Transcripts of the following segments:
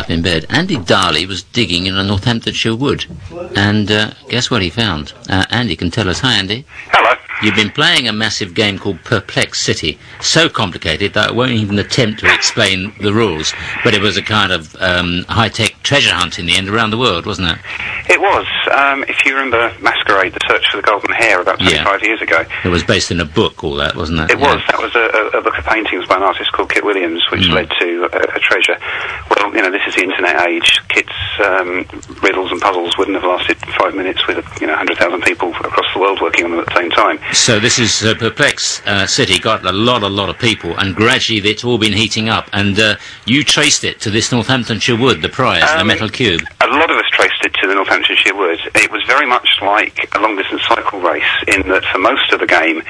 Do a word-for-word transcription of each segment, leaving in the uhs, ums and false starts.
in bed. Andy Darley was digging in a Northamptonshire wood, and uh, guess what he found? Uh, Andy can tell us. Hi, Andy. Hello. You've been playing a massive game called Perplex City. So complicated that I won't even attempt to explain the rules, but it was a kind of um, high-tech treasure hunt in the end around the world, wasn't it? It was. Um, if you remember Masquerade, The Search for the Golden Hair, about twenty-five yeah. years ago. It was based in a book, all that, wasn't it? It yeah. was. That was a, a, a book of paintings by an artist called Kit Williams, which mm. led to a, a treasure. Well, you know, this is the internet age. Kit's um, riddles and puzzles wouldn't have lasted five minutes with, you know, one hundred thousand people across the world working on them at the same time. So this is uh, Perplex uh, City, got a lot, a lot of people, and gradually it's all been heating up, and uh, you traced it to this Northamptonshire wood, the prize, um, the metal cube. A lot of us traced it to the Northamptonshire wood. It was very much like a long-distance cycle race, in that for most of the game,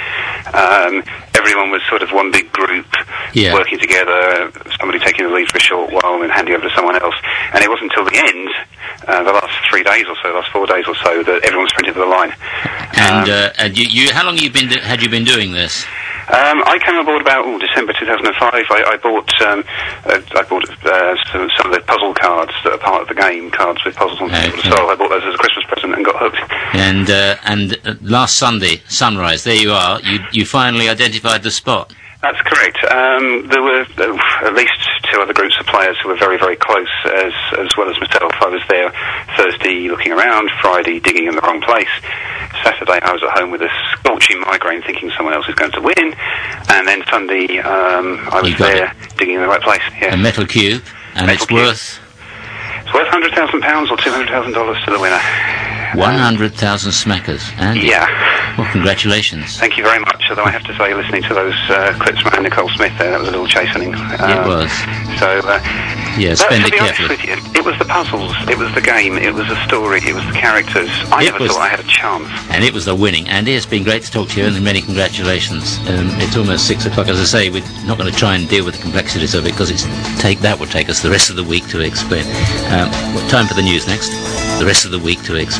um, everyone was sort of one big group, yeah. working together, somebody taking the lead for a short while and handing over to someone else, and it wasn't until the end, uh, the last three days or so, last four days or so, that everyone sprinted to the line. And, um, uh, and you, you, how long have you been do- had you been doing this? Um, I came aboard about ooh, December two thousand five. I, I bought um, uh, I bought uh, some, some of the puzzle cards that are part of the game, cards with puzzles on them. Okay. So I bought those as a Christmas present and got hooked. And uh, and uh, last Sunday, sunrise, there you are. You you finally identified the spot. That's correct. Um, there were uh, at least two other groups of players who were very, very close, as as well as myself. I was there Thursday looking around, Friday digging in the wrong place. Saturday I was at home with a scorching migraine thinking someone else is going to win. And then Sunday um, I was there it. digging in the right place. Yeah. A metal cube, and metal it's cube. worth... It's worth one hundred thousand pounds or two hundred thousand dollars to the winner. one hundred thousand smackers. Andy. Yeah. Well, congratulations. Thank you very much. Although I have to say, listening to those uh, clips from Nicole Smith there, that was a little chastening. Um, it was. So, uh, yeah, spend it to be carefully. honest with you, it was the puzzles, it was the game, it was the story, it was the characters. I it never was, thought I had a chance. And it was the winning. Andy, it's been great to talk to you, and many congratulations. Um, it's almost six o'clock. As I say, we're not going to try and deal with the complexities of it, because it's take that would take us the rest of the week to explain. Um, time for the news next. The rest of the week to explain.